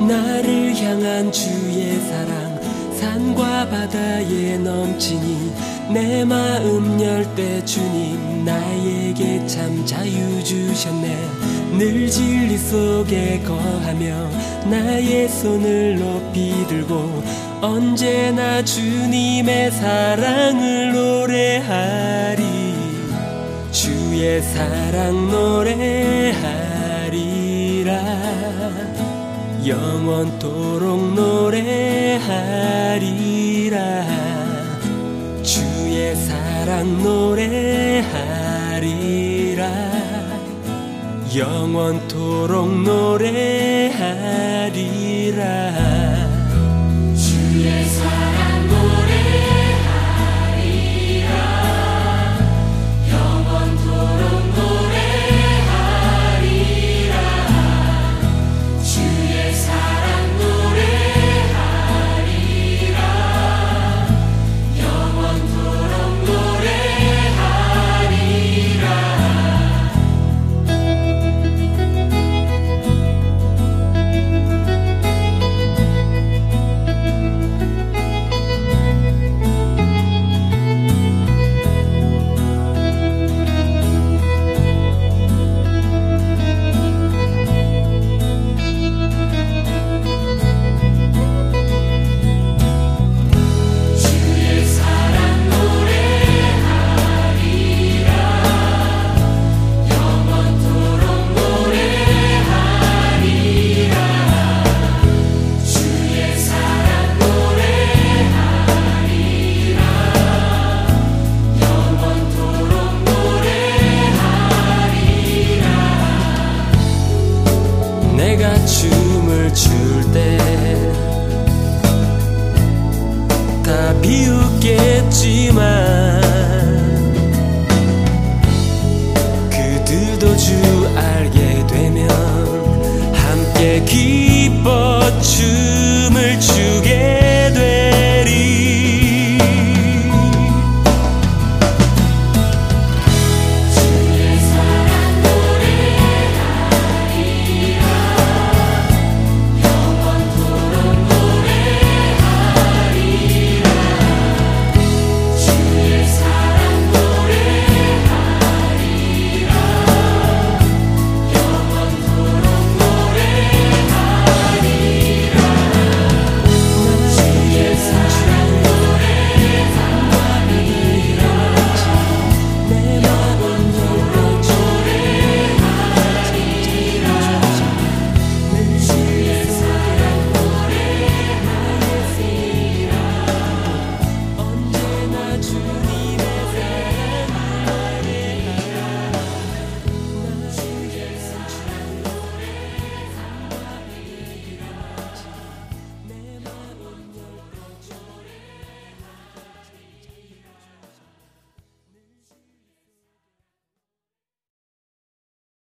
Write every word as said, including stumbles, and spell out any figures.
나를 향한 주의 사랑 산과 바다에 넘치니 내 마음 열 때 주님 나에게 참 자유 주셨네. 늘 진리 속에 거하며 나의 손을 높이 들고 언제나 주님의 사랑을 노래하리. 주의 사랑 노래하리라. 영원토록 노래하리라. 주의 사랑 노래하리라. 영원토록 노래하리라. 주의 사랑 노래하리라. 영원토록 노래하리라. 주의 사랑 노래하리라. 영원토록 노래하리라. 주의 사랑 노래하리라. 영원토록 노래하리라. 주의 사랑 노래하리라. 영원토록 노래하리라. 내가 춤을 출 때 다 비웃겠지만